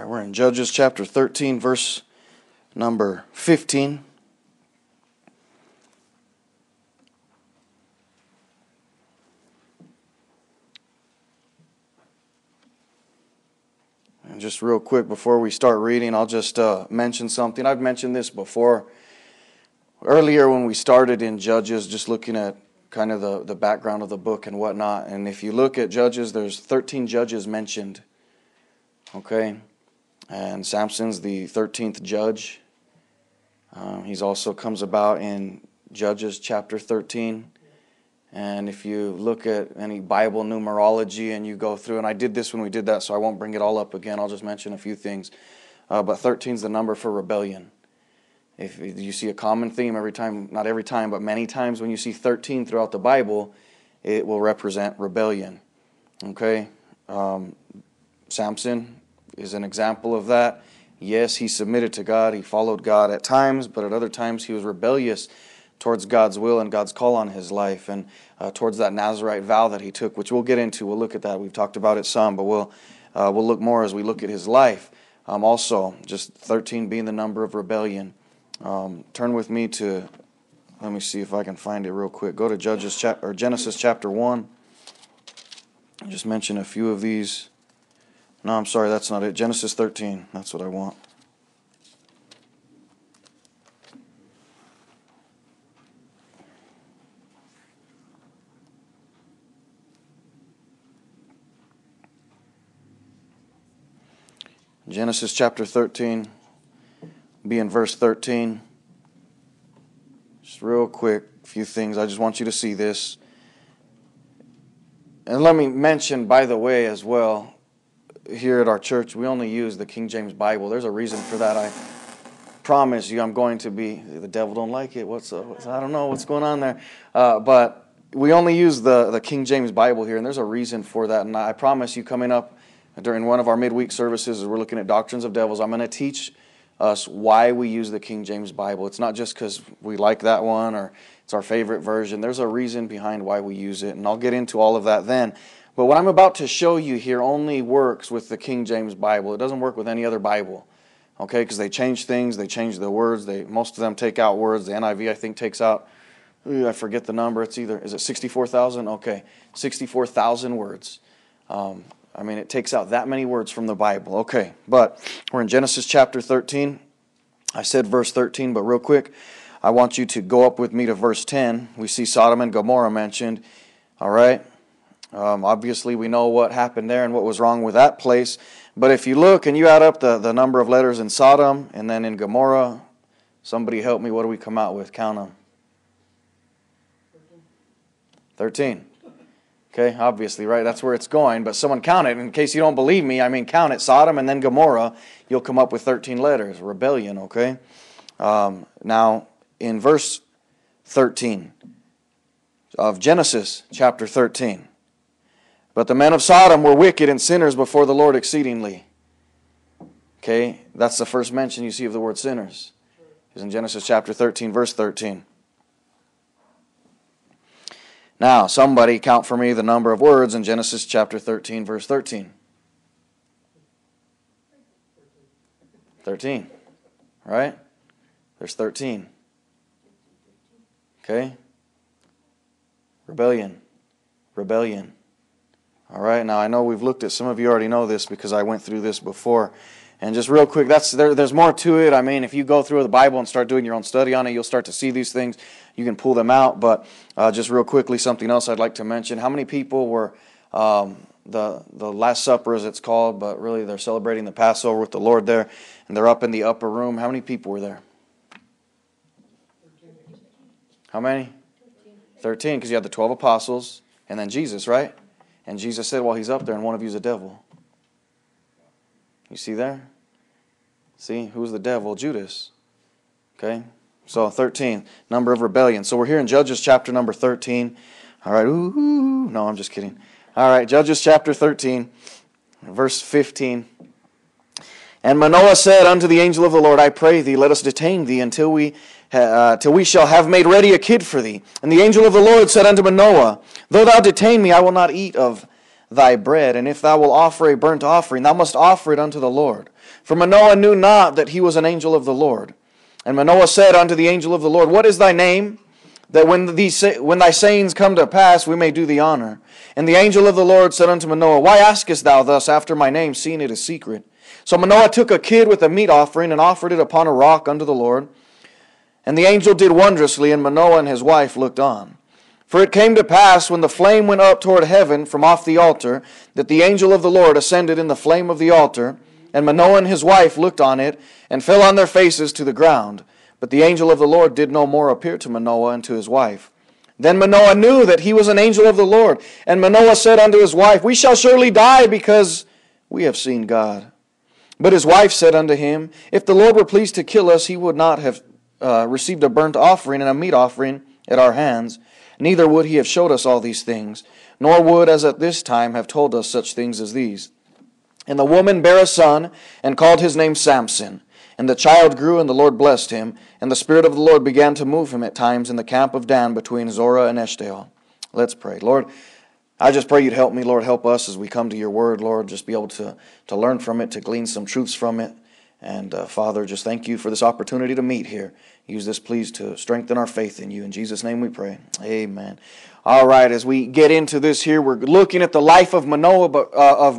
right, we're in Judges chapter 13, verse number 15. And just real quick before we start reading, I'll just mention something. I've mentioned this before. Earlier when we started in Judges, just looking at kind of the background of the book and whatnot. And if you look at Judges, there's 13 judges mentioned. Okay? And Samson's the 13th judge. He's also comes about in Judges chapter 13. And if you look at any Bible numerology and you go through, and I did this when we did that, so I won't bring it all up again. I'll just mention a few things. But 13 is the number for rebellion. If you see a common theme every time, not every time, but many times when you see 13 throughout the Bible, it will represent rebellion. Okay? Samson is an example of that. Yes, he submitted to God. He followed God at times, but at other times he was rebellious towards God's will and God's call on his life, and towards that Nazirite vow that he took, which we'll get into. We'll look at that. We've talked about it some, but we'll look more as we look at his life. Also, just 13 being the number of rebellion. Turn with me to, let me see if I can find it real quick. Go to Genesis chapter 1. I'll just mention a few of these. No, I'm sorry, that's not it. Genesis 13, that's what I want. Genesis chapter 13, be in verse 13. Just real quick, a few things. I just want you to see this. And let me mention, by the way, as well, here at our church, we only use the King James Bible. There's a reason for that. I promise you I'm going to be, the devil don't like it. I don't know what's going on there. But we only use the King James Bible here, and there's a reason for that. And I promise you, coming up during one of our midweek services, as we're looking at Doctrines of Devils, I'm going to teach us why we use the King James Bible. It's not just because we like that one or it's our favorite version. There's a reason behind why we use it, and I'll get into all of that then. But what I'm about to show you here only works with the King James Bible. It doesn't work with any other Bible, okay? Because they change things, they change the words. Most of them take out words. The NIV, I think, takes out, I forget the number. Is it 64,000? Okay, 64,000 words. It takes out that many words from the Bible. Okay, but we're in Genesis chapter 13. I said verse 13, but real quick, I want you to go up with me to verse 10. We see Sodom and Gomorrah mentioned. All right. Obviously, we know what happened there and what was wrong with that place. But if you look and you add up the number of letters in Sodom and then in Gomorrah, somebody help me, what do we come out with? Count them. 13. Okay, obviously, right? That's where it's going. But someone count it. In case you don't believe me, count it. Sodom and then Gomorrah, you'll come up with 13 letters. Rebellion, okay? Now, in verse 13 of Genesis chapter 13, but the men of Sodom were wicked and sinners before the Lord exceedingly. Okay, that's the first mention you see of the word sinners. It's in Genesis chapter 13, verse 13. Now, somebody count for me the number of words in Genesis chapter 13, verse 13. 13. Right? There's 13. Okay? Rebellion. Rebellion. All right, now I know we've looked at, some of you already know this because I went through this before. And just real quick, there's more to it. If you go through the Bible and start doing your own study on it, you'll start to see these things. You can pull them out. But just real quickly, something else I'd like to mention. How many people were the Last Supper, as it's called, but really they're celebrating the Passover with the Lord there, and they're up in the upper room. How many people were there? 13. How many? 13, because you had the 12 apostles and then Jesus, right? And Jesus said, well, he's up there and one of you is a devil. You see there? See, who's the devil? Judas. Okay? So 13, number of rebellion. So we're here in Judges chapter number 13. All right, no, I'm just kidding. All right, Judges chapter 13, verse 15. And Manoah said unto the angel of the Lord, I pray thee, let us detain thee until we shall have made ready a kid for thee. And the angel of the Lord said unto Manoah, though thou detain me, I will not eat of thy bread, and if thou wilt offer a burnt offering, thou must offer it unto the Lord. For Manoah knew not that he was an angel of the Lord. And Manoah said unto the angel of the Lord, What is thy name? That when thy sayings come to pass, we may do thee honor. And the angel of the Lord said unto Manoah, Why askest thou thus after my name, seeing it is secret? So Manoah took a kid with a meat offering, and offered it upon a rock unto the Lord. And the angel did wondrously, and Manoah and his wife looked on. For it came to pass, when the flame went up toward heaven from off the altar, that the angel of the Lord ascended in the flame of the altar, and Manoah and his wife looked on it, and fell on their faces to the ground. But the angel of the Lord did no more appear to Manoah and to his wife. Then Manoah knew that he was an angel of the Lord. And Manoah said unto his wife, We shall surely die, because we have seen God. But his wife said unto him, If the Lord were pleased to kill us, he would not have received a burnt offering and a meat offering at our hands. Neither would he have showed us all these things, nor would, as at this time, have told us such things as these. And the woman bare a son, and called his name Samson. And the child grew, and the Lord blessed him. And the Spirit of the Lord began to move him at times in the camp of Dan between Zorah and Eshtaol. Let's pray. Lord, I just pray you'd help me. Lord, help us as we come to your word. Lord, just be able to learn from it, to glean some truths from it. And Father, just thank you for this opportunity to meet here. Use this, please, to strengthen our faith in you. In Jesus' name we pray. Amen. All right, as we get into this here, we're looking at the life of Manoah, but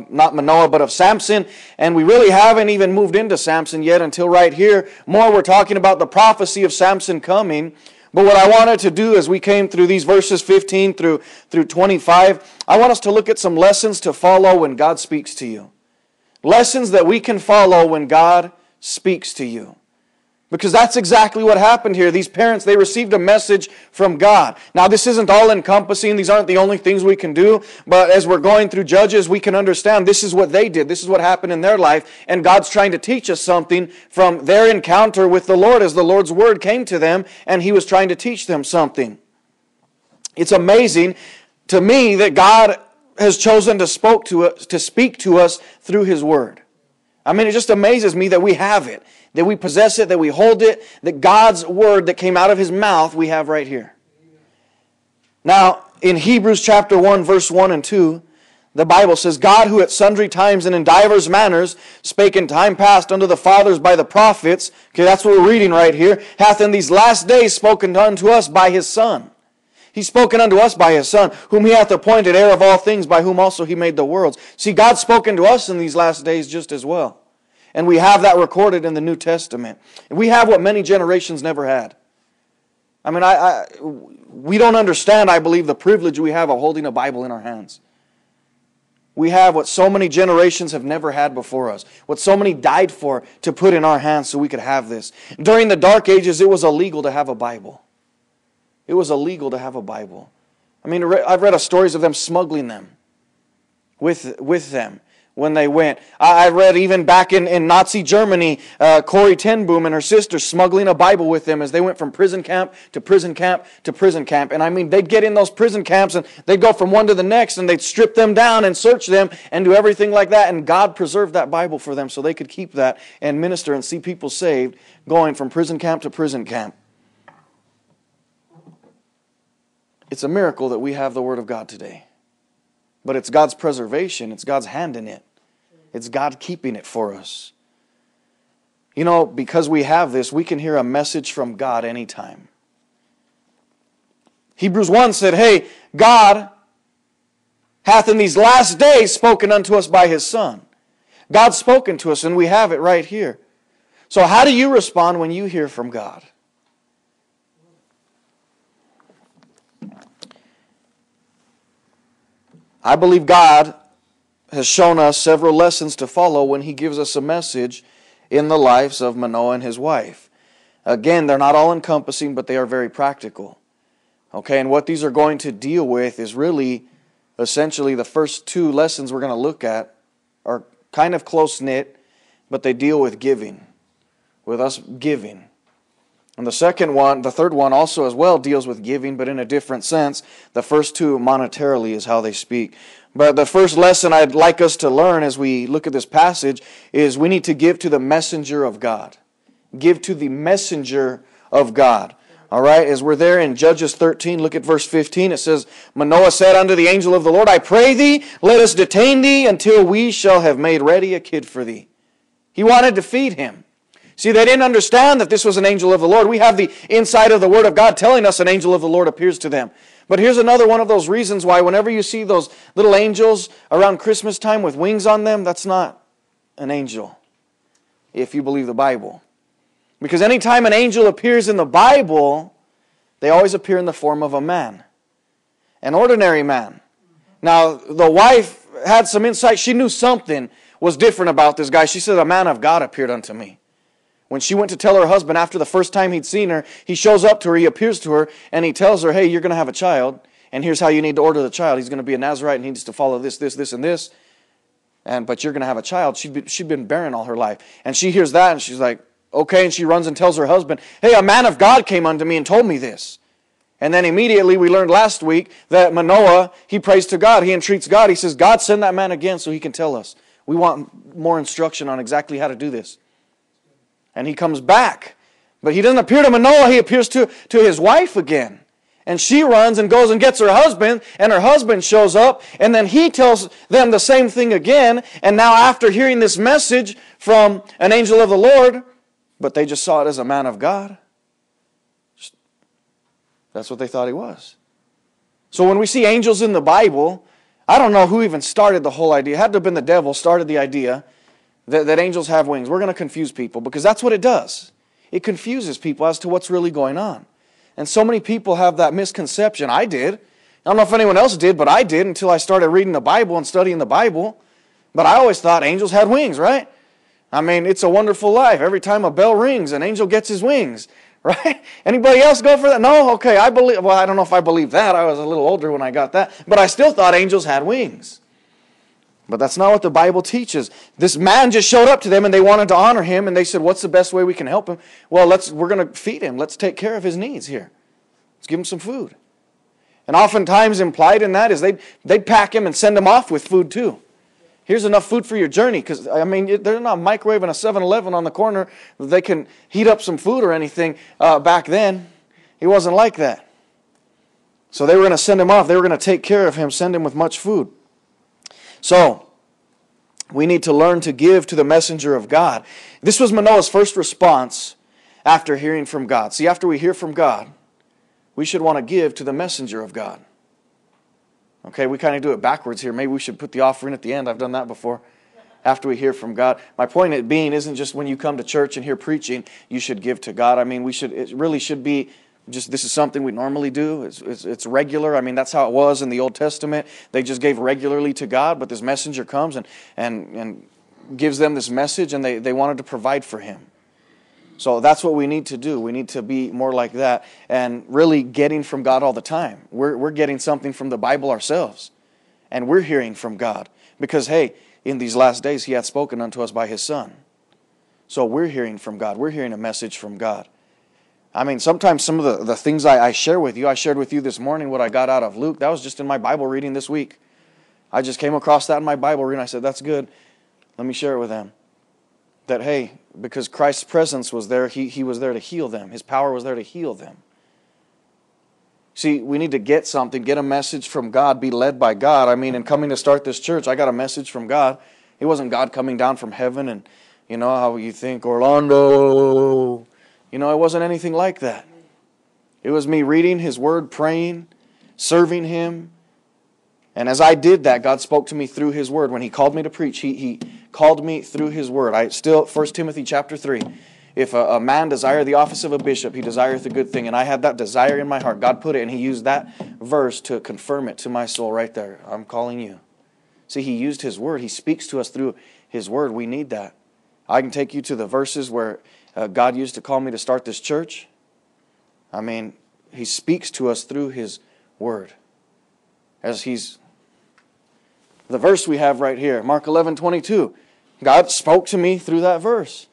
of Samson. And we really haven't even moved into Samson yet until right here. More, we're talking about the prophecy of Samson coming. But what I wanted to do as we came through these verses 15 through 25, I want us to look at some lessons to follow when God speaks to you. Lessons that we can follow when God speaks to you. Because that's exactly what happened here. These parents, they received a message from God. Now, this isn't all-encompassing. These aren't the only things we can do. But as we're going through Judges, we can understand this is what they did. This is what happened in their life. And God's trying to teach us something from their encounter with the Lord as the Lord's word came to them, and He was trying to teach them something. It's amazing to me that God has chosen to speak to us through His word. I mean, it just amazes me that we have it, that we possess it, that we hold it, that God's word that came out of His mouth we have right here. Now, in Hebrews chapter 1, verse 1 and 2, the Bible says, God, who at sundry times and in divers manners spake in time past unto the fathers by the prophets, okay, that's what we're reading right here, hath in these last days spoken unto us by His Son. He's spoken unto us by His Son, whom He hath appointed heir of all things, by whom also He made the worlds. See, God's spoken to us in these last days just as well. And we have that recorded in the New Testament. We have what many generations never had. I mean, we don't understand, I believe, the privilege we have of holding a Bible in our hands. We have what so many generations have never had before us. What so many died for to put in our hands so we could have this. During the Dark Ages, it was illegal to have a Bible. It was illegal to have a Bible. I mean, I've read stories of them smuggling them with them when they went. I read even back in Nazi Germany, Corrie ten Boom and her sister smuggling a Bible with them as they went from prison camp to prison camp to prison camp. And I mean, they'd get in those prison camps and they'd go from one to the next and they'd strip them down and search them and do everything like that. And God preserved that Bible for them so they could keep that and minister and see people saved going from prison camp to prison camp. It's a miracle that we have the Word of God today. But it's God's preservation. It's God's hand in it. It's God keeping it for us. You know, because we have this, we can hear a message from God anytime. Hebrews 1 said, hey, God hath in these last days spoken unto us by His Son. God's spoken to us, and we have it right here. So how do you respond when you hear from God? I believe God has shown us several lessons to follow when He gives us a message in the lives of Manoah and his wife. Again, they're not all-encompassing, but they are very practical. Okay, and what these are going to deal with is really, essentially, the first two lessons we're going to look at are kind of close-knit, but they deal with giving, with us giving. And the third one also as well deals with giving, but in a different sense. The first two monetarily is how they speak. But the first lesson I'd like us to learn as we look at this passage is we need to give to the messenger of God. Give to the messenger of God. All right, as we're there in Judges 13, look at verse 15. It says, Manoah said unto the angel of the Lord, I pray thee, let us detain thee until we shall have made ready a kid for thee. He wanted to feed him. See, they didn't understand that this was an angel of the Lord. We have the inside of the Word of God telling us an angel of the Lord appears to them. But here's another one of those reasons why whenever you see those little angels around Christmas time with wings on them, that's not an angel, if you believe the Bible. Because anytime an angel appears in the Bible, they always appear in the form of a man, an ordinary man. Now, the wife had some insight. She knew something was different about this guy. She said, a man of God appeared unto me. When she went to tell her husband after the first time he'd seen her, he shows up to her, he appears to her, and he tells her, hey, you're going to have a child, and here's how you need to order the child. He's going to be a Nazirite, and he needs to follow this, this, this, and this. But you're going to have a child. She'd been barren all her life. And she hears that, and she's like, okay, and she runs and tells her husband, hey, a man of God came unto me and told me this. And then immediately we learned last week that Manoah, he prays to God. He entreats God. He says, God, send that man again so he can tell us. We want more instruction on exactly how to do this. And he comes back. But he doesn't appear to Manoah. He appears to his wife again. And she runs and goes and gets her husband. And her husband shows up. And then he tells them the same thing again. And now after hearing this message from an angel of the Lord, but they just saw it as a man of God. That's what they thought he was. So when we see angels in the Bible, I don't know who even started the whole idea. It had to have been the devil started the idea that angels have wings. We're going to confuse people because that's what it does. It confuses people as to what's really going on. And so many people have that misconception. I did. I don't know if anyone else did, but I did until I started reading the Bible and studying the Bible. But I always thought angels had wings, right? I mean, it's a wonderful life. Every time a bell rings, an angel gets his wings, right? Anybody else go for that? No? Okay, I believe. Well, I don't know if I believe that. I was a little older when I got that. But I still thought angels had wings. But that's not what the Bible teaches. This man just showed up to them and they wanted to honor him. And they said, what's the best way we can help him? Well, we're going to feed him. Let's take care of his needs here. Let's give him some food. And oftentimes implied in that is they'd pack him and send him off with food too. Here's enough food for your journey. Because, I mean, there's not a microwave and a 7-Eleven on the corner that they can heat up some food or anything back then. He wasn't like that. So they were going to send him off. They were going to take care of him, send him with much food. So, we need to learn to give to the messenger of God. This was Manoah's first response after hearing from God. See, after we hear from God, we should want to give to the messenger of God. Okay, we kind of do it backwards here. Maybe we should put the offering at the end. I've done that before. After we hear from God. My point being isn't just when you come to church and hear preaching, you should give to God. I mean, it really should be just this is something we normally do. It's regular. I mean, that's how it was in the Old Testament. They just gave regularly to God, but this messenger comes and gives them this message, and they wanted to provide for him. So that's what we need to do. We need to be more like that and really getting from God all the time. We're getting something from the Bible ourselves, and we're hearing from God because, hey, in these last days He hath spoken unto us by His Son. So we're hearing from God. We're hearing a message from God. I mean, sometimes some of the things I share with you, I shared with you this morning what I got out of Luke. That was just in my Bible reading this week. I just came across that in my Bible reading. I said, that's good. Let me share it with them. That, hey, because Christ's presence was there, He was there to heal them. His power was there to heal them. See, we need to get something, get a message from God, be led by God. I mean, in coming to start this church, I got a message from God. It wasn't God coming down from heaven and, you know, how you think, Orlando. You know, it wasn't anything like that. It was me reading His Word, praying, serving Him. And as I did that, God spoke to me through His Word. When He called me to preach, He called me through His Word. 1 Timothy chapter 3. If a man desire the office of a bishop, he desireth a good thing. And I had that desire in my heart. God put it, and He used that verse to confirm it to my soul right there. I'm calling you. See, He used His Word. He speaks to us through His Word. We need that. I can take you to the verses where God used to call me to start this church. I mean, He speaks to us through His Word. The verse we have right here, Mark 11:22. God spoke to me through that verse.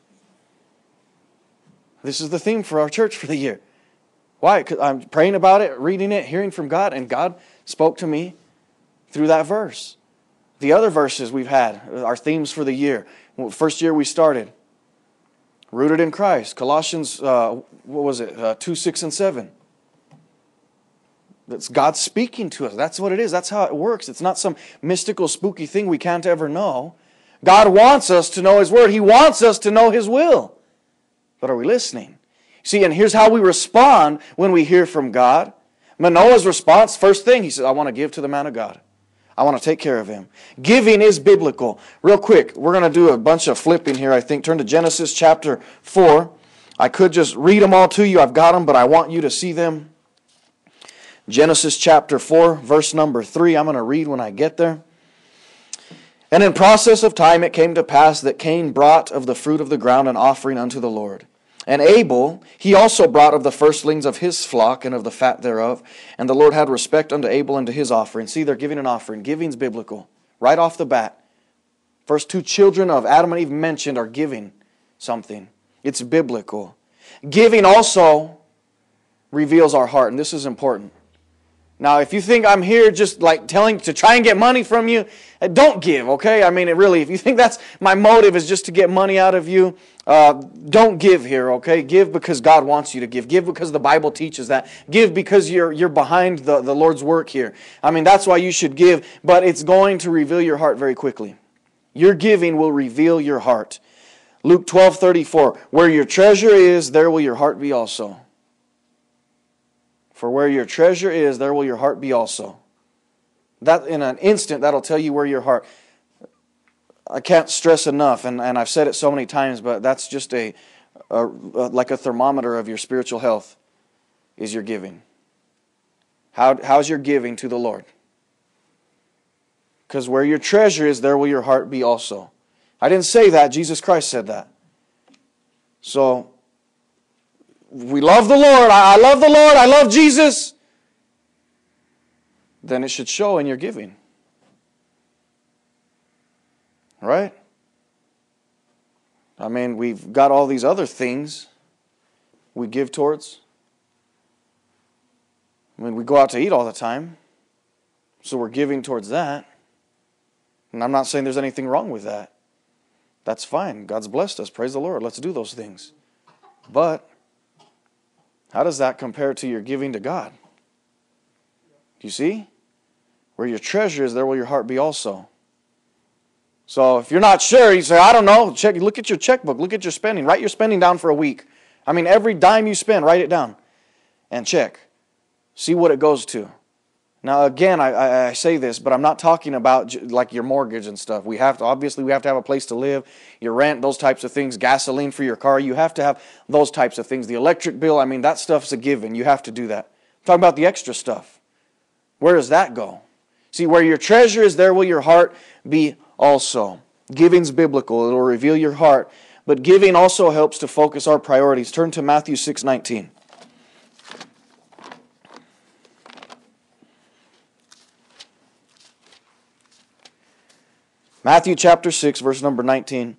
This is the theme for our church for the year. Why? Because I'm praying about it, reading it, hearing from God, and God spoke to me through that verse. The other verses we've had, our themes for the year. First year we started, Rooted in Christ. Colossians, 2, 6, and 7. That's God speaking to us. That's what it is. That's how it works. It's not some mystical, spooky thing we can't ever know. God wants us to know His Word. He wants us to know His will. But are we listening? See, and here's how we respond when we hear from God. Manoah's response, first thing, he says, I want to give to the man of God. I want to take care of him. Giving is biblical. Real quick, we're going to do a bunch of flipping here, I think. Turn to Genesis chapter 4. I could just read them all to you. I've got them, but I want you to see them. Genesis chapter 4, verse number 3. I'm going to read when I get there. And in process of time it came to pass that Cain brought of the fruit of the ground an offering unto the Lord. And Abel, he also brought of the firstlings of his flock and of the fat thereof. And the Lord had respect unto Abel and to his offering. See, they're giving an offering. Giving's biblical. Right off the bat. First two children of Adam and Eve mentioned are giving something. It's biblical. Giving also reveals our heart. And this is important. Now, if you think I'm here just like telling to try and get money from you, don't give, okay? I mean, if you think that's my motive is just to get money out of you, don't give here, okay? Give because God wants you to give. Give because the Bible teaches that. Give because you're behind the Lord's work here. I mean, that's why you should give, but it's going to reveal your heart very quickly. Your giving will reveal your heart. Luke 12:34, where your treasure is, there will your heart be also. For where your treasure is, there will your heart be also. That in an instant, that'll tell you where your heart. I can't stress enough, and I've said it so many times, but that's just like a thermometer of your spiritual health, is your giving. How's your giving to the Lord? Because where your treasure is, there will your heart be also. I didn't say that. Jesus Christ said that. So, we love the Lord. I love the Lord. I love Jesus. Then it should show in your giving. Right? I mean, we've got all these other things we give towards. I mean, we go out to eat all the time. So we're giving towards that. And I'm not saying there's anything wrong with that. That's fine. God's blessed us. Praise the Lord. Let's do those things. But how does that compare to your giving to God? Do you see? Where your treasure is, there will your heart be also. So if you're not sure, you say, I don't know. Look at your checkbook. Look at your spending. Write your spending down for a week. I mean, every dime you spend, write it down. And check. See what it goes to. Now, again, I say this, but I'm not talking about like your mortgage and stuff. Obviously, we have to have a place to live, your rent, those types of things, gasoline for your car. You have to have those types of things. The electric bill, I mean, that stuff's a given. You have to do that. I'm talking about the extra stuff. Where does that go? See, where your treasure is, there will your heart be also. Giving's biblical. It will reveal your heart. But giving also helps to focus our priorities. Turn to Matthew 6:19. Matthew chapter 6, verse number 19.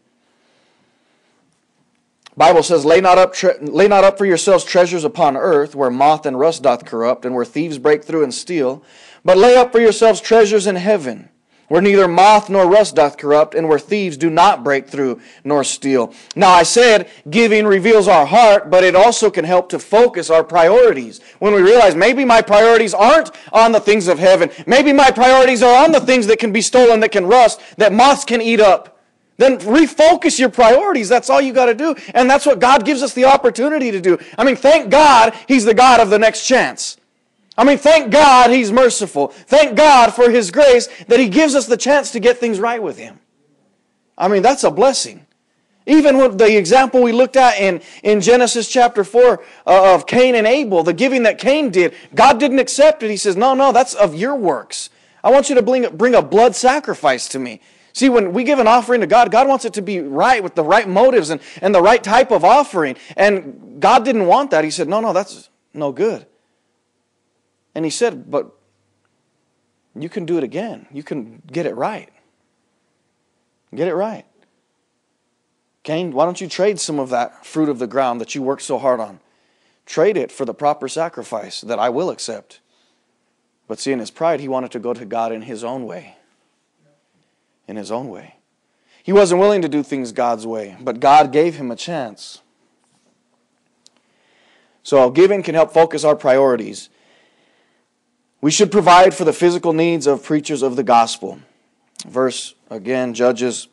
Bible says, Lay not up for yourselves treasures upon earth, where moth and rust doth corrupt, and where thieves break through and steal. But lay up for yourselves treasures in heaven, where neither moth nor rust doth corrupt, and where thieves do not break through nor steal. Now I said, giving reveals our heart, but it also can help to focus our priorities. When we realize maybe my priorities aren't on the things of heaven. Maybe my priorities are on the things that can be stolen, that can rust, that moths can eat up. Then refocus your priorities. That's all you got to do. And that's what God gives us the opportunity to do. I mean, thank God He's the God of the next chance. I mean, thank God He's merciful. Thank God for His grace that He gives us the chance to get things right with Him. I mean, that's a blessing. Even with the example we looked at in Genesis chapter 4 of Cain and Abel, the giving that Cain did, God didn't accept it. He says, no, that's of your works. I want you to bring a blood sacrifice to me. See, when we give an offering to God, God wants it to be right with the right motives and the right type of offering. And God didn't want that. He said, no, that's no good. And He said, but you can do it again. You can get it right. Get it right. Cain, why don't you trade some of that fruit of the ground that you worked so hard on? Trade it for the proper sacrifice that I will accept. But see, in his pride, he wanted to go to God in his own way. In his own way. He wasn't willing to do things God's way, but God gave him a chance. So giving can help focus our priorities. We should provide for the physical needs of preachers of the gospel. Verse, again, Judges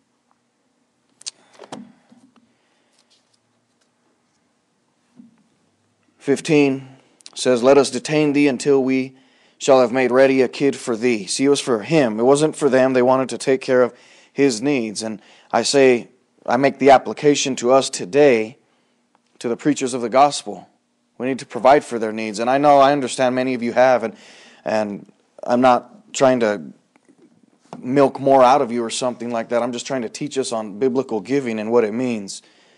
15 says, "Let us detain thee until we shall have made ready a kid for thee." See, it was for him. It wasn't for them. They wanted to take care of his needs. And I make the application to us today, to the preachers of the gospel. We need to provide for their needs. And I understand many of you have, and I'm not trying to milk more out of you or something like that. I'm just trying to teach us on biblical giving and what it means.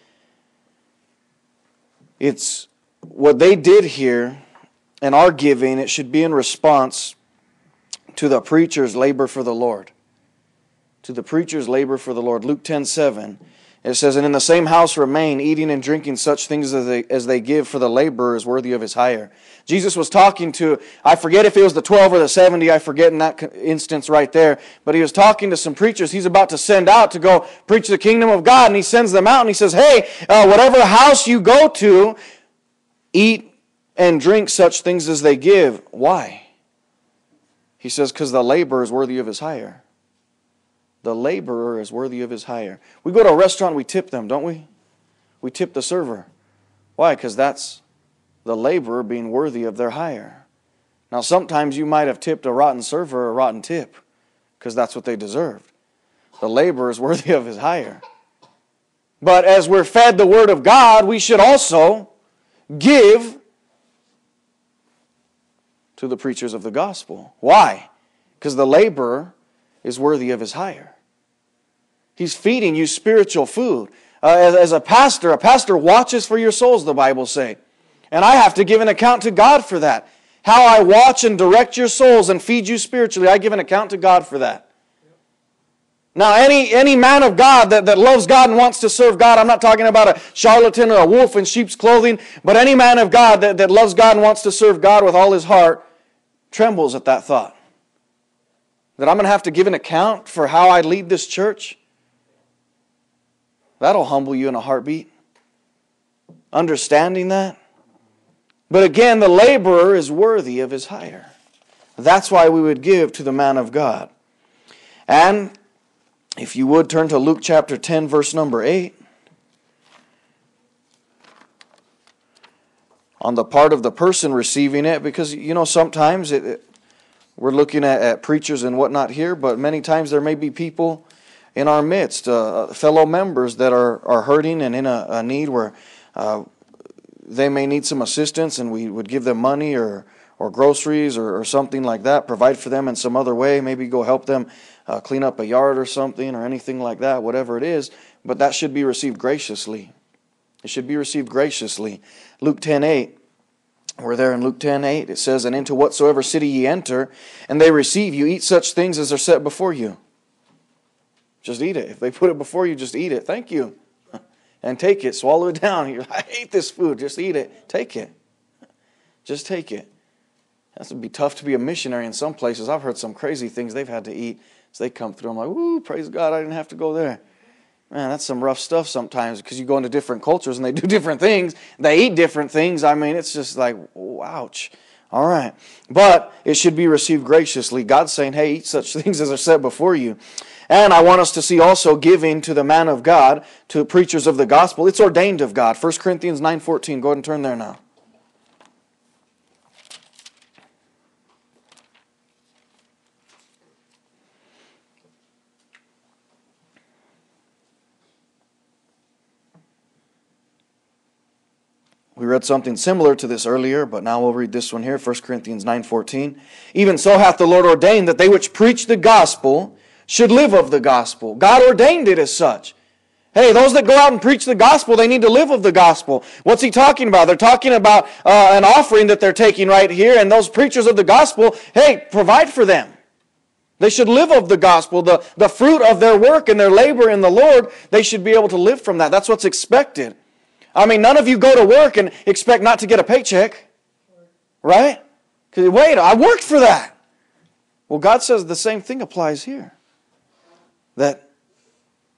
It's what they did here, and our giving, it should be in response to the preacher's labor for the Lord. To the preacher's labor for the Lord. Luke 10:7, it says, "And in the same house remain, eating and drinking such things as they give, for the laborer is worthy of his hire." Jesus was talking to, I forget if it was the 12 or the 70, I forget in that instance right there, but he was talking to some preachers he's about to send out to go preach the kingdom of God, and he sends them out and he says, "Hey, whatever house you go to, eat and drink such things as they give." Why? He says, because the laborer is worthy of his hire. The laborer is worthy of his hire. We go to a restaurant, we tip them, don't we? We tip the server. Why? Because that's the laborer being worthy of their hire. Now, sometimes you might have tipped a rotten server a rotten tip, because that's what they deserved. The laborer is worthy of his hire. But as we're fed the Word of God, we should also give to the preachers of the gospel. Why? Because the laborer is worthy of his hire. He's feeding you spiritual food. As a pastor watches for your souls, the Bible says. And I have to give an account to God for that. How I watch and direct your souls and feed you spiritually, I give an account to God for that. Now, any man of God that loves God and wants to serve God, I'm not talking about a charlatan or a wolf in sheep's clothing, but any man of God that loves God and wants to serve God with all his heart trembles at that thought. That I'm going to have to give an account for how I lead this church. That'll humble you in a heartbeat. Understanding that. But again, the laborer is worthy of his hire. That's why we would give to the man of God. And if you would turn to Luke chapter 10, verse number 8. On the part of the person receiving it, because, sometimes we're looking at preachers and whatnot here, but many times there may be people in our midst, fellow members that are hurting and in a need where they may need some assistance, and we would give them money or groceries or something like that, provide for them in some other way, maybe go help them clean up a yard or something or anything like that, whatever it is, but that should be received graciously. It should be received graciously. Luke 10:8, we're there in Luke 10:8, it says, "And into whatsoever city ye enter, and they receive you, eat such things as are set before you." Just eat it. If they put it before you, just eat it. Thank you. And take it. Swallow it down. I hate this food. Just eat it. Take it. Just take it. That would be tough to be a missionary in some places. I've heard some crazy things they've had to eat as they come through. I'm like, woo, praise God, I didn't have to go there. Man, that's some rough stuff sometimes, because you go into different cultures and they do different things. They eat different things. I mean, it's just like, ouch. All right. But it should be received graciously. God's saying, hey, eat such things as are set before you. And I want us to see also giving to the man of God, to preachers of the gospel. It's ordained of God. 1 Corinthians 9:14. Go ahead and turn there now. We read something similar to this earlier, but now we'll read this one here, 1 Corinthians 9:14. "Even so hath the Lord ordained that they which preach the gospel should live of the gospel." God ordained it as such. Hey, those that go out and preach the gospel, they need to live of the gospel. What's he talking about? They're talking about an offering that they're taking right here, and those preachers of the gospel, hey, provide for them. They should live of the gospel. The fruit of their work and their labor in the Lord, they should be able to live from that. That's what's expected. I mean, none of you go to work and expect not to get a paycheck, right? Because, wait, I worked for that. Well, God says the same thing applies here. That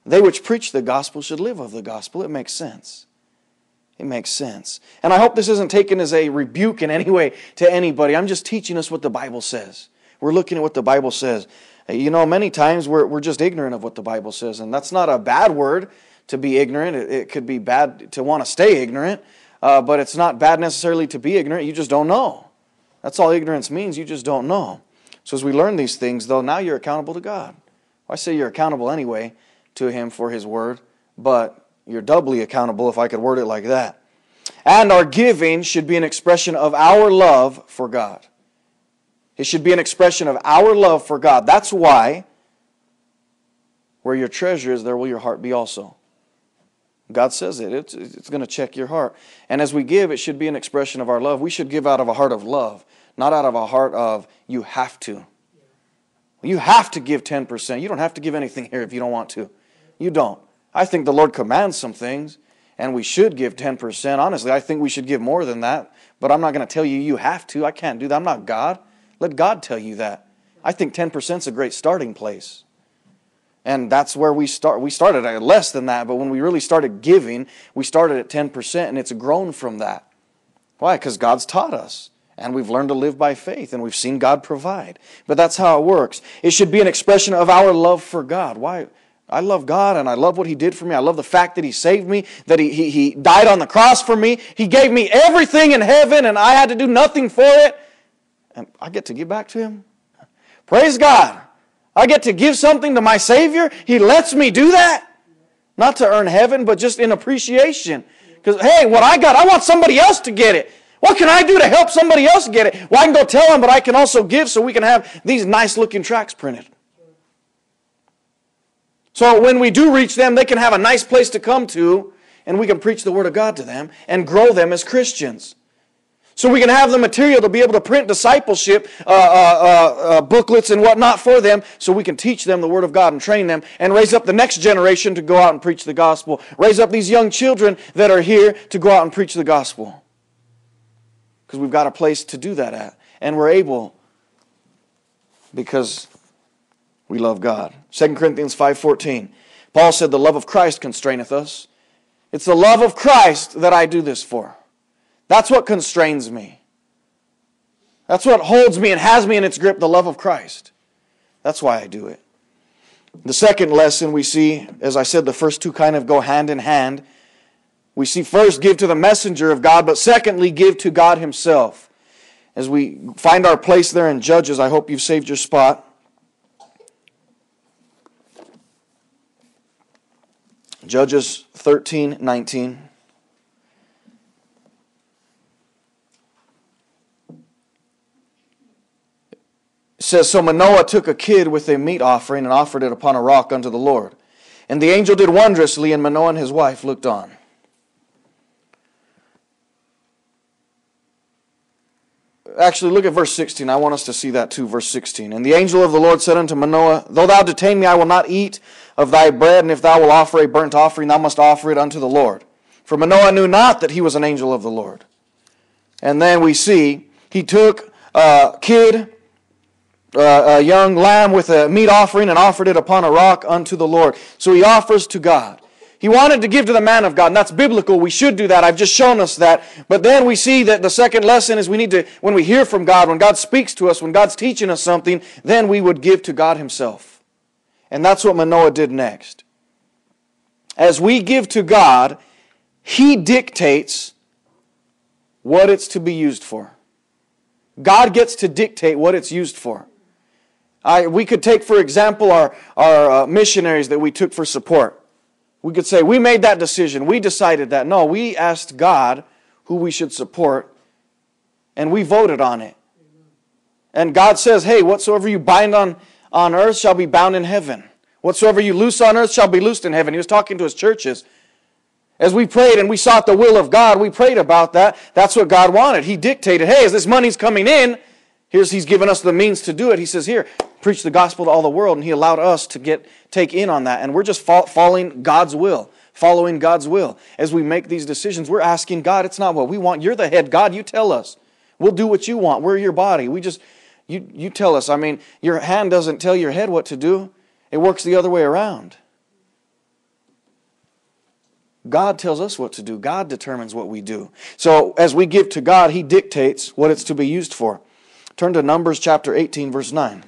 They which preach the gospel should live of the gospel. It makes sense. It makes sense. And I hope this isn't taken as a rebuke in any way to anybody. I'm just teaching us what the Bible says. We're looking at what the Bible says. You know, many times we're just ignorant of what the Bible says. And that's not a bad word, to be ignorant. It could be bad to want to stay ignorant. But it's not bad necessarily to be ignorant. You just don't know. That's all ignorance means. You just don't know. So as we learn these things, though, now you're accountable to God. Well, I say you're accountable anyway to Him for His Word. But you're doubly accountable, if I could word it like that. And our giving should be an expression of our love for God. It should be an expression of our love for God. That's why where your treasure is, there will your heart be also. God says it. It's going to check your heart. And as we give, it should be an expression of our love. We should give out of a heart of love, not out of a heart of you have to. You have to give 10%. You don't have to give anything here if you don't want to. You don't. I think the Lord commands some things, and we should give 10%. Honestly, I think we should give more than that. But I'm not going to tell you you have to. I can't do that. I'm not God. Let God tell you that. I think 10% is a great starting place. And that's where we start. We started at less than that, but when we really started giving, we started at 10%, and it's grown from that. Why? Because God's taught us, and we've learned to live by faith, and we've seen God provide. But that's how it works. It should be an expression of our love for God. Why? I love God, and I love what He did for me. I love the fact that He saved me, that He died on the cross for me. He gave me everything in heaven, and I had to do nothing for it. And I get to give back to Him. Praise God. I get to give something to my Savior. He lets me do that. Not to earn heaven, but just in appreciation. Because, hey, what I got, I want somebody else to get it. What can I do to help somebody else get it? Well, I can go tell them, but I can also give so we can have these nice-looking tracts printed. So when we do reach them, they can have a nice place to come to, and we can preach the Word of God to them and grow them as Christians. So we can have the material to be able to print discipleship booklets and whatnot for them, so we can teach them the Word of God and train them and raise up the next generation to go out and preach the gospel. Raise up these young children that are here to go out and preach the gospel. Because we've got a place to do that at. And we're able because we love God. 2 Corinthians 5:14. Paul said, the love of Christ constraineth us. It's the love of Christ that I do this for. That's what constrains me. That's what holds me and has me in its grip, the love of Christ. That's why I do it. The second lesson we see, as I said, the first two kind of go hand in hand. We see first, give to the messenger of God, but secondly, give to God Himself. As we find our place there in Judges, I hope you've saved your spot. Judges 13:19. It says, so Manoah took a kid with a meat offering and offered it upon a rock unto the Lord. And the angel did wondrously, and Manoah and his wife looked on. Actually, look at verse 16. I want us to see that too, verse 16. And the angel of the Lord said unto Manoah, though thou detain me, I will not eat of thy bread, and if thou wilt offer a burnt offering, thou must offer it unto the Lord. For Manoah knew not that he was an angel of the Lord. And then we see, he took a kid, a young lamb with a meat offering and offered it upon a rock unto the Lord. So he offers to God. He wanted to give to the man of God, and that's biblical. We should do that. I've just shown us that. But then we see that the second lesson is we need to, when we hear from God, when God speaks to us, when God's teaching us something, then we would give to God Himself. And that's what Manoah did next. As we give to God, He dictates what it's to be used for. God gets to dictate what it's used for. We could take, for example, our missionaries that we took for support. We could say, we made that decision. We decided that. No, we asked God who we should support, and we voted on it. And God says, hey, whatsoever you bind on earth shall be bound in heaven. Whatsoever you loose on earth shall be loosed in heaven. He was talking to His churches. As we prayed and we sought the will of God, we prayed about that. That's what God wanted. He dictated, hey, as this money's coming in, He's given us the means to do it. He says, here, preach the gospel to all the world. And He allowed us to take in on that. And we're just following God's will. Following God's will. As we make these decisions, we're asking God, it's not what we want. You're the head. God, you tell us. We'll do what you want. We're your body. You tell us. I mean, your hand doesn't tell your head what to do. It works the other way around. God tells us what to do. God determines what we do. So as we give to God, He dictates what it's to be used for. Turn to Numbers chapter 18, verse 9.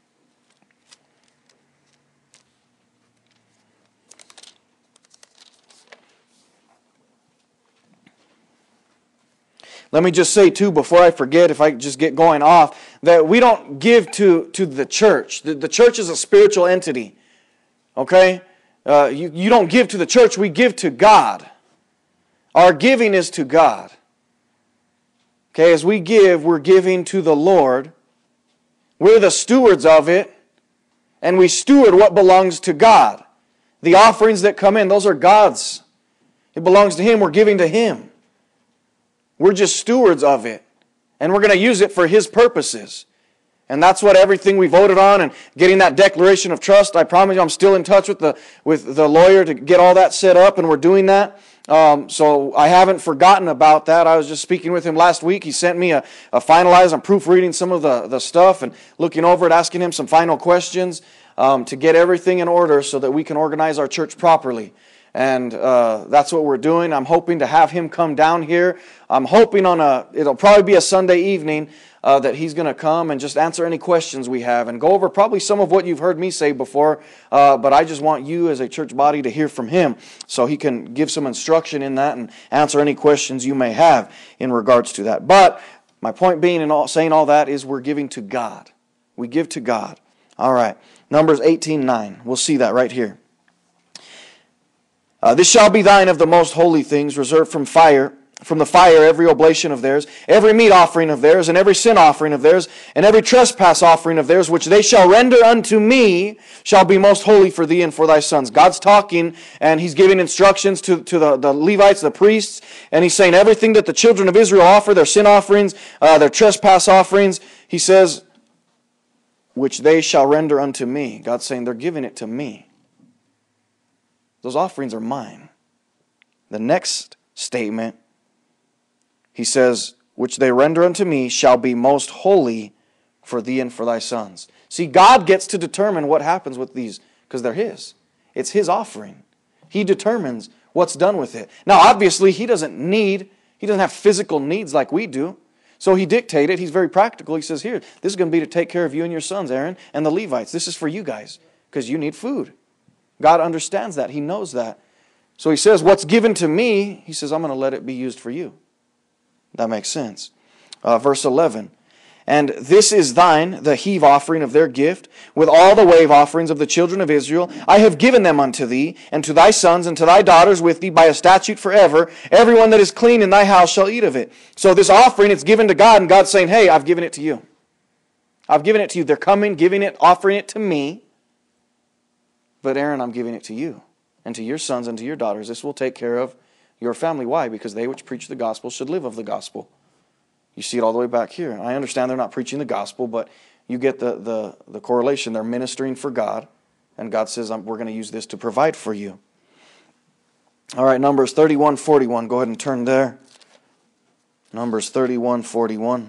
Let me just say, too, before I forget, if I just get going off, that we don't give to the church. The church is a spiritual entity. Okay? You don't give to the church, we give to God. Our giving is to God. Okay, as we give, we're giving to the Lord. We're the stewards of it, and we steward what belongs to God. The offerings that come in, those are God's. It belongs to Him, we're giving to Him. We're just stewards of it, and we're going to use it for His purposes. And that's what everything we voted on and getting that declaration of trust. I promise you I'm still in touch with the lawyer to get all that set up, and we're doing that. So I haven't forgotten about that. I was just speaking with him last week. He sent me a finalize. I'm proofreading some of the stuff and looking over it, asking him some final questions to get everything in order so that we can organize our church properly. And that's what we're doing. I'm hoping to have him come down here. I'm hoping it'll probably be a Sunday evening that he's going to come and just answer any questions we have and go over probably some of what you've heard me say before. But I just want you as a church body to hear from him so he can give some instruction in that and answer any questions you may have in regards to that. But my point being in saying all that is we're giving to God. We give to God. All right. Numbers 18:9. We'll see that right here. This shall be thine of the most holy things, reserved from the fire every oblation of theirs, every meat offering of theirs, and every sin offering of theirs, and every trespass offering of theirs, which they shall render unto me, shall be most holy for thee and for thy sons. God's talking, and He's giving instructions to the Levites, the priests, and He's saying everything that the children of Israel offer, their sin offerings, their trespass offerings, He says, which they shall render unto me. God's saying they're giving it to me. Those offerings are mine. The next statement, He says, which they render unto me shall be most holy for thee and for thy sons. See, God gets to determine what happens with these because they're His. It's His offering. He determines what's done with it. Now, obviously, He doesn't have physical needs like we do. So He dictated. He's very practical. He says, here, this is going to be to take care of you and your sons, Aaron, and the Levites. This is for you guys because you need food. God understands that. He knows that. So He says, what's given to me, He says, I'm going to let it be used for you. That makes sense. Verse 11. And this is thine, the heave offering of their gift, with all the wave offerings of the children of Israel. I have given them unto thee, and to thy sons, and to thy daughters with thee, by a statute forever. Everyone that is clean in thy house shall eat of it. So this offering, it's given to God, and God's saying, hey, I've given it to you. I've given it to you. They're coming, giving it, offering it to me. But Aaron, I'm giving it to you, and to your sons, and to your daughters. This will take care of your family. Why? Because they which preach the gospel should live of the gospel. You see it all the way back here. I understand they're not preaching the gospel, but you get the correlation. They're ministering for God, and God says, we're going to use this to provide for you. All right, Numbers 31:41. Go ahead and turn there. Numbers 31:41.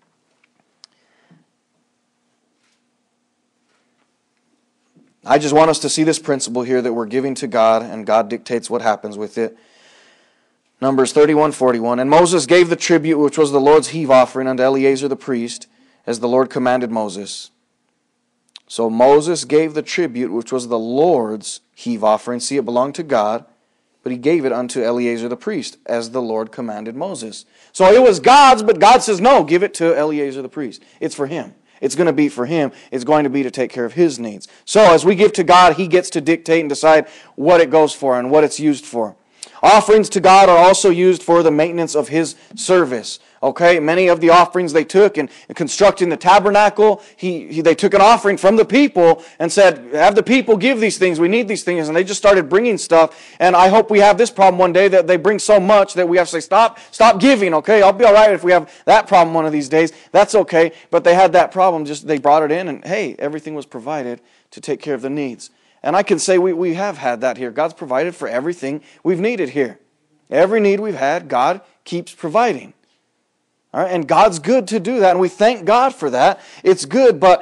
I just want us to see this principle here that we're giving to God, and God dictates what happens with it. Numbers 31:41. And Moses gave the tribute, which was the Lord's heave offering, unto Eleazar the priest, as the Lord commanded Moses. So Moses gave the tribute, which was the Lord's heave offering. See, it belonged to God, but he gave it unto Eleazar the priest, as the Lord commanded Moses. So it was God's, but God says, no, give it to Eleazar the priest. It's for him. It's going to be for him. It's going to be to take care of his needs. So as we give to God, He gets to dictate and decide what it goes for and what it's used for. Offerings to God are also used for the maintenance of His service. Okay, many of the offerings they took in constructing the tabernacle, they took an offering from the people and said, have the people give these things, we need these things, and they just started bringing stuff. And I hope we have this problem one day that they bring so much that we have to say, stop giving, okay? I'll be all right if we have that problem one of these days. That's okay, but they had that problem, just they brought it in, and hey, everything was provided to take care of the needs. And I can say we have had that here. God's provided for everything we've needed here. Every need we've had, God keeps providing. All right, and God's good to do that, and we thank God for that. It's good, but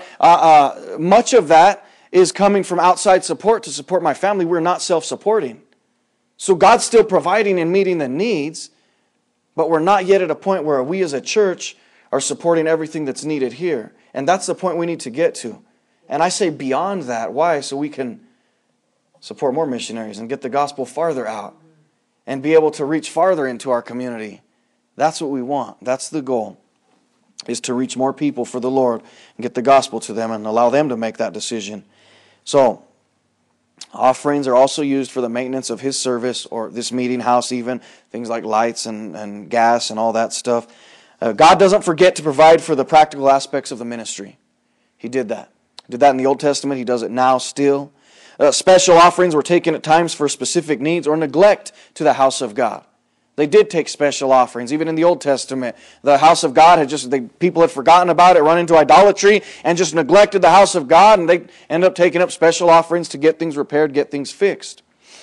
much of that is coming from outside support to support my family. We're not self-supporting. So God's still providing and meeting the needs, but we're not yet at a point where we as a church are supporting everything that's needed here. And that's the point we need to get to. And I say beyond that. Why? So we can support more missionaries and get the gospel farther out and be able to reach farther into our community. That's what we want. That's the goal, is to reach more people for the Lord and get the gospel to them and allow them to make that decision. So, offerings are also used for the maintenance of His service, or this meeting house even, things like lights and gas and all that stuff. God doesn't forget to provide for the practical aspects of the ministry. He did that. He did that in the Old Testament. He does it now still. Special offerings were taken at times for specific needs or neglect to the house of God. They did take special offerings. Even in the Old Testament, the house of God people had forgotten about it, run into idolatry, and just neglected the house of God, and they ended up taking up special offerings to get things repaired, get things fixed.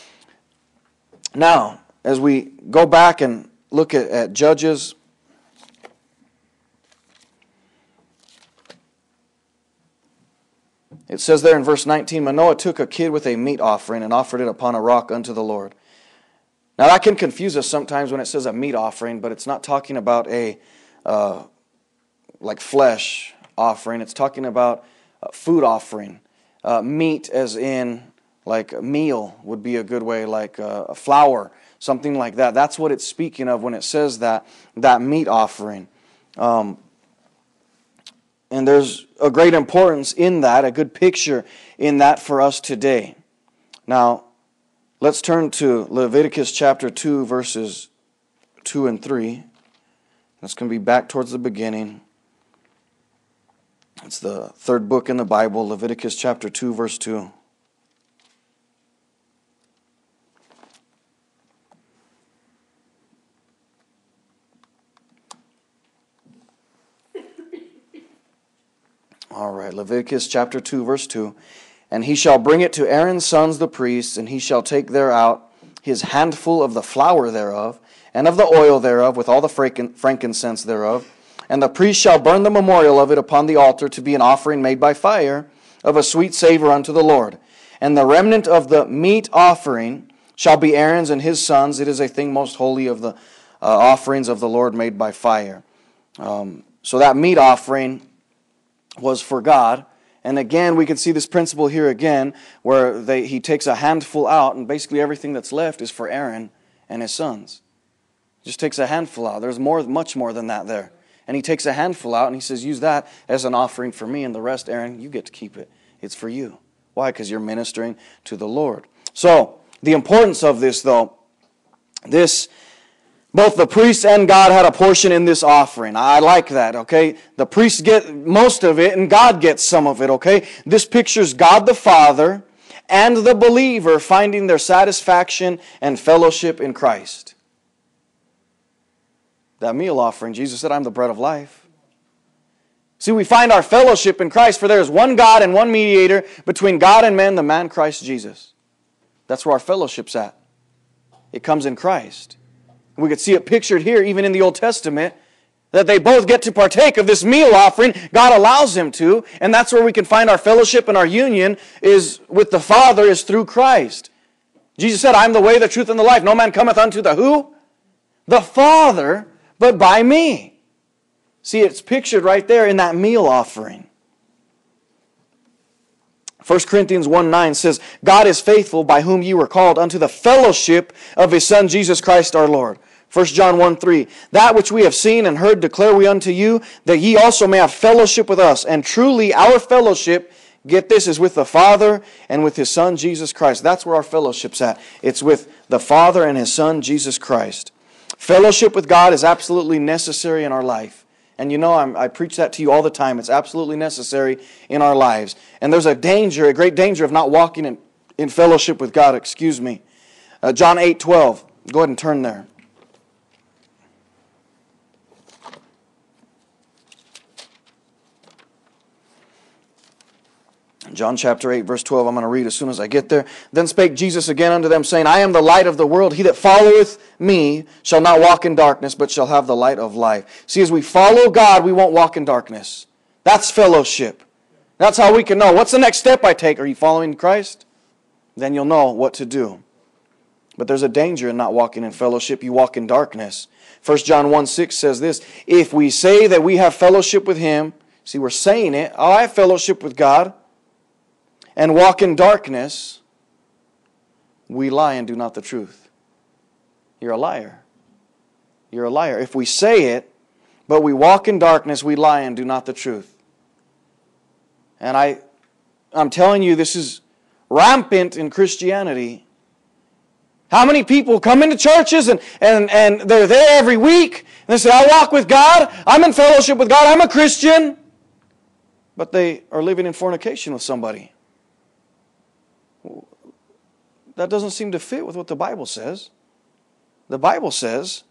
Now, as we go back and look at Judges, it says there in verse 19, Manoah took a kid with a meat offering and offered it upon a rock unto the Lord. Now that can confuse us sometimes when it says a meat offering, but it's not talking about a like flesh offering. It's talking about food offering. Meat as in like a meal would be a good way, like a flour, something like that. That's what it's speaking of when it says that meat offering. And there's a great importance in that, a good picture in that for us today. Now, let's turn to Leviticus chapter 2, verses 2 and 3. That's going to be back towards the beginning. It's the third book in the Bible, Leviticus chapter 2, verse 2. All right, Leviticus chapter 2, verse 2. And he shall bring it to Aaron's sons the priests, and he shall take thereout his handful of the flour thereof, and of the oil thereof, with all the frankincense thereof. And the priest shall burn the memorial of it upon the altar to be an offering made by fire of a sweet savor unto the Lord. And the remnant of the meat offering shall be Aaron's and his sons. It is a thing most holy of the offerings of the Lord made by fire. So that meat offering was for God. And again, we can see this principle here again, where he takes a handful out, and basically everything that's left is for Aaron and his sons. He just takes a handful out. There's much more than that there. And he takes a handful out, and he says, use that as an offering for me, and the rest, Aaron, you get to keep it. It's for you. Why? Because you're ministering to the Lord. So, the importance of this, though, both the priests and God had a portion in this offering. I like that, okay? The priests get most of it and God gets some of it, okay? This pictures God the Father and the believer finding their satisfaction and fellowship in Christ. That meal offering, Jesus said, I'm the bread of life. See, we find our fellowship in Christ, for there is one God and one mediator between God and men, the man Christ Jesus. That's where our fellowship's at. It comes in Christ. We could see it pictured here, even in the Old Testament, that they both get to partake of this meal offering. God allows them to, and that's where we can find our fellowship and our union is with the Father is through Christ. Jesus said, I am the way, the truth, and the life. No man cometh unto the who? The Father, but by me. See, it's pictured right there in that meal offering. 1 Corinthians 1:9 says, God is faithful, by whom ye were called unto the fellowship of His Son, Jesus Christ our Lord. 1 John 1:3, that which we have seen and heard declare we unto you, that ye also may have fellowship with us. And truly our fellowship, get this, is with the Father and with His Son, Jesus Christ. That's where our fellowship's at. It's with the Father and His Son, Jesus Christ. Fellowship with God is absolutely necessary in our life. And you know, I preach that to you all the time. It's absolutely necessary in our lives. And there's a great danger of not walking in fellowship with God. John 8:12. Go ahead and turn there. John chapter 8, verse 12, I'm going to read as soon as I get there. Then spake Jesus again unto them, saying, I am the light of the world. He that followeth me shall not walk in darkness, but shall have the light of life. See, as we follow God, we won't walk in darkness. That's fellowship. That's how we can know. What's the next step I take? Are you following Christ? Then you'll know what to do. But there's a danger in not walking in fellowship. You walk in darkness. 1 John 1:6 says this, if we say that we have fellowship with Him, see, we're saying it, oh, I have fellowship with God, and walk in darkness, we lie and do not the truth. You're a liar. You're a liar. If we say it, but we walk in darkness, we lie and do not the truth. And I'm telling you, this is rampant in Christianity. How many people come into churches and they're there every week, and they say, I walk with God, I'm in fellowship with God, I'm a Christian, but they are living in fornication with somebody. That doesn't seem to fit with what the Bible says. The Bible says,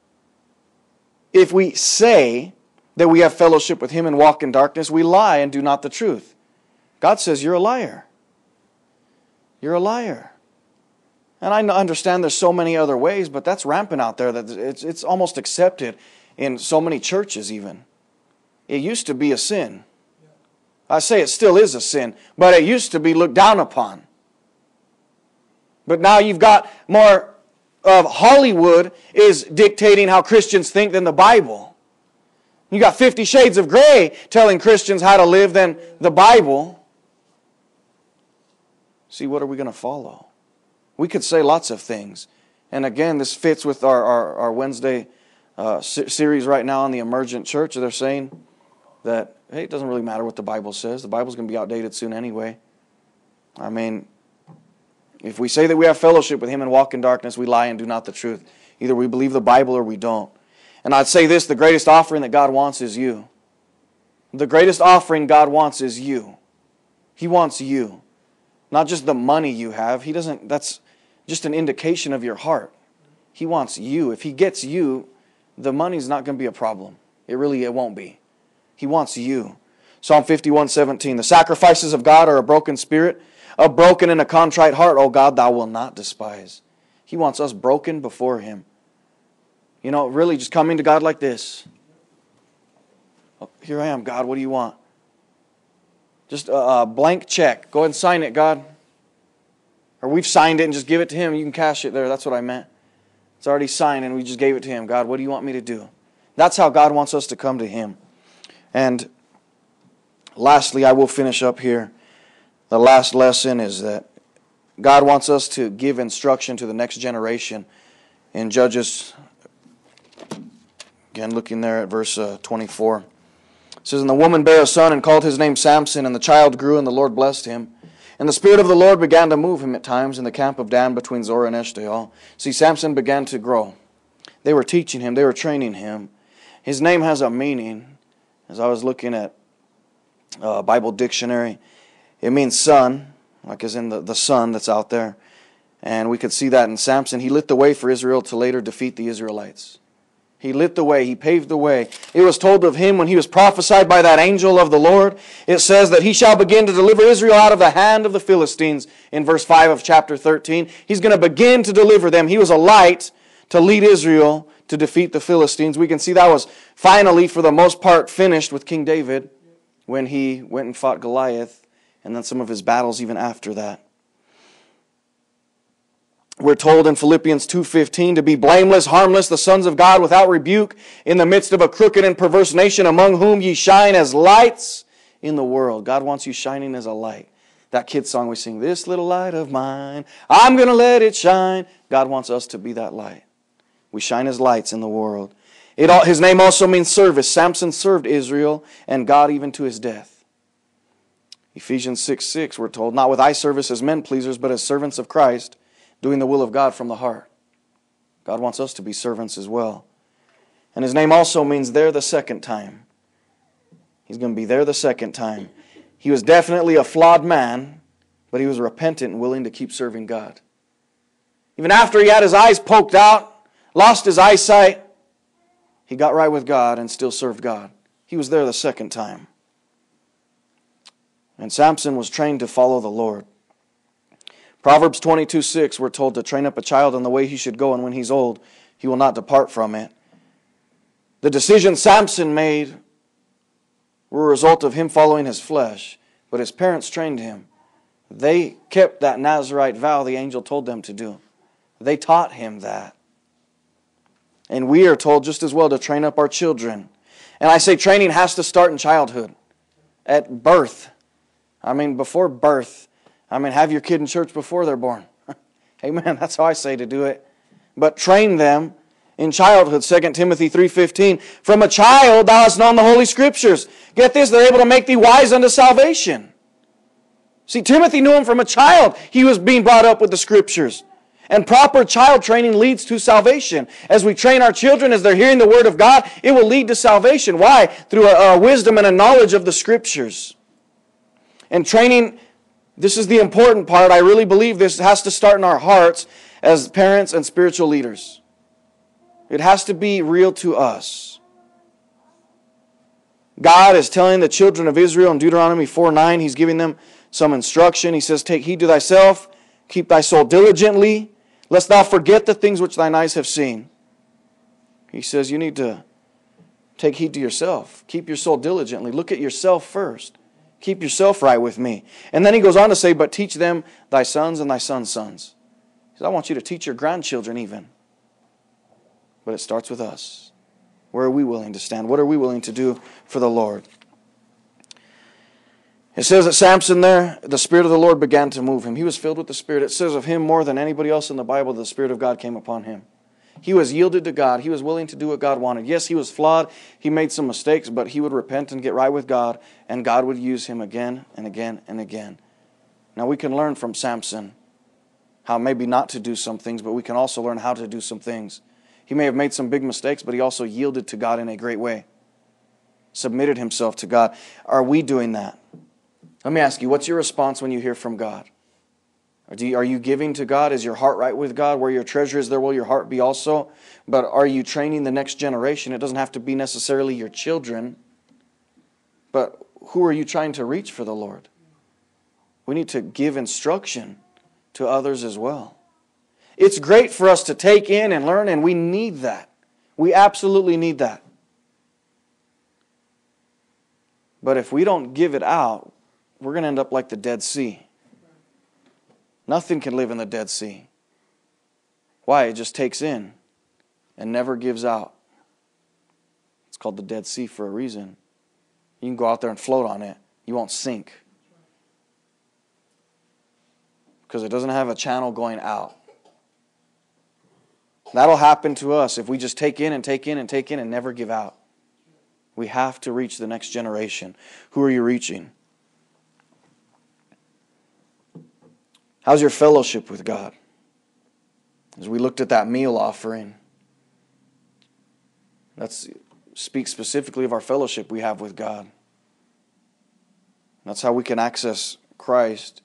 if we say that we have fellowship with Him and walk in darkness, we lie and do not the truth. God says you're a liar. You're a liar. And I understand there's so many other ways, but that's rampant out there that it's almost accepted in so many churches even. It used to be a sin. I say it still is a sin, but it used to be looked down upon. But now you've got more of Hollywood is dictating how Christians think than the Bible. You got 50 Shades of Grey telling Christians how to live than the Bible. See, what are we going to follow? We could say lots of things. And again, this fits with our Wednesday series right now on the emergent church. They're saying that, hey, it doesn't really matter what the Bible says. The Bible's going to be outdated soon anyway. I mean, if we say that we have fellowship with Him and walk in darkness, we lie and do not the truth. Either we believe the Bible or we don't. And I'd say this, the greatest offering that God wants is you. The greatest offering God wants is you. He wants you. Not just the money you have. That's just an indication of your heart. He wants you. If He gets you, the money's not going to be a problem. It won't be. He wants you. Psalm 51:17, the sacrifices of God are a broken spirit, a broken and a contrite heart, O God, Thou wilt not despise. He wants us broken before Him. You know, really just coming to God like this. Oh, here I am, God, what do you want? Just a blank check. Go ahead and sign it, God. Or we've signed it and just give it to Him. You can cash it there. That's what I meant. It's already signed and we just gave it to Him. God, what do you want me to do? That's how God wants us to come to Him. And lastly, I will finish up here. The last lesson is that God wants us to give instruction to the next generation. In Judges, again looking there at verse 24. It says, and the woman bare a son and called his name Samson, and the child grew, and the Lord blessed him. And the Spirit of the Lord began to move him at times in the camp of Dan between Zorah and Eshtaol. See, Samson began to grow. They were teaching him. They were training him. His name has a meaning. As I was looking at Bible dictionary, it means son, like as in the sun that's out there. And we could see that in Samson. He lit the way for Israel to later defeat the Israelites. He lit the way. He paved the way. It was told of him when he was prophesied by that angel of the Lord. It says that he shall begin to deliver Israel out of the hand of the Philistines in verse 5 of chapter 13. He's going to begin to deliver them. He was a light to lead Israel to defeat the Philistines. We can see that was finally, for the most part, finished with King David when he went and fought Goliath, and then some of his battles even after that. We're told in Philippians 2:15 to be blameless, harmless, the sons of God without rebuke, in the midst of a crooked and perverse nation, among whom ye shine as lights in the world. God wants you shining as a light. That kid song we sing, this little light of mine, I'm going to let it shine. God wants us to be that light. We shine as lights in the world. His name also means service. Samson served Israel and God even to his death. Ephesians 6:6, we're told, not with eye service as men pleasers, but as servants of Christ, doing the will of God from the heart. God wants us to be servants as well. And his name also means there the second time. He's going to be there the second time. He was definitely a flawed man, but he was repentant and willing to keep serving God. Even after he had his eyes poked out, lost his eyesight, he got right with God and still served God. He was there the second time. And Samson was trained to follow the Lord. Proverbs 22:6, we're told to train up a child in the way he should go, and when he's old, he will not depart from it. The decisions Samson made were a result of him following his flesh, but his parents trained him. They kept that Nazirite vow the angel told them to do. They taught him that. And we are told just as well to train up our children. And I say training has to start in childhood, at birth. Before birth. Have your kid in church before they're born. Amen. That's how I say to do it. But train them in childhood. 2 Timothy 3:15. From a child thou hast known the Holy Scriptures. Get this, they're able to make thee wise unto salvation. See, Timothy knew him from a child. He was being brought up with the Scriptures. And proper child training leads to salvation. As we train our children, as they're hearing the Word of God, it will lead to salvation. Why? Through a wisdom and a knowledge of the Scriptures. And training, this is the important part. I really believe this has to start in our hearts as parents and spiritual leaders. It has to be real to us. God is telling the children of Israel in Deuteronomy 4:9, He's giving them some instruction. He says, take heed to thyself, keep thy soul diligently, lest thou forget the things which thine eyes have seen. He says you need to take heed to yourself. Keep your soul diligently. Look at yourself first. Keep yourself right with me. And then he goes on to say, but teach them thy sons and thy sons' sons. He says, I want you to teach your grandchildren even. But it starts with us. Where are we willing to stand? What are we willing to do for the Lord? It says that Samson there, the Spirit of the Lord began to move him. He was filled with the Spirit. It says of him more than anybody else in the Bible, the Spirit of God came upon him. He was yielded to God. He was willing to do what God wanted. Yes, he was flawed. He made some mistakes, but he would repent and get right with God, and God would use him again and again and again. Now we can learn from Samson how maybe not to do some things, but we can also learn how to do some things. He may have made some big mistakes, but he also yielded to God in a great way. Submitted himself to God. Are we doing that? Let me ask you, what's your response when you hear from God? Are you giving to God? Is your heart right with God? Where your treasure is, there will your heart be also. But are you training the next generation? It doesn't have to be necessarily your children. But who are you trying to reach for the Lord? We need to give instruction to others as well. It's great for us to take in and learn, and we need that. We absolutely need that. But if we don't give it out, we're going to end up like the Dead Sea. Nothing can live in the Dead Sea. Why? It just takes in and never gives out. It's called the Dead Sea for a reason. You can go out there and float on it. You won't sink. Because it doesn't have a channel going out. That'll happen to us if we just take in and take in and take in and never give out. We have to reach the next generation. Who are you reaching? How's your fellowship with God? As we looked at that meal offering, that speaks specifically of our fellowship we have with God. That's how we can access Christ.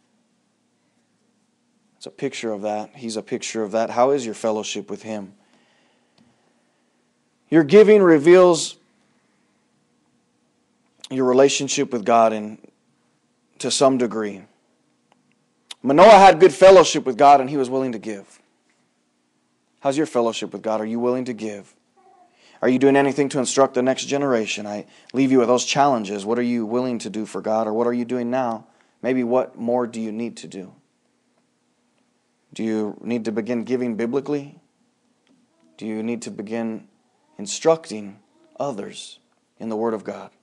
It's a picture of that. He's a picture of that. How is your fellowship with Him? Your giving reveals your relationship with God to some degree. Manoah had good fellowship with God and he was willing to give. How's your fellowship with God? Are you willing to give? Are you doing anything to instruct the next generation? I leave you with those challenges. What are you willing to do for God, or what are you doing now? Maybe what more do you need to do? Do you need to begin giving biblically? Do you need to begin instructing others in the Word of God?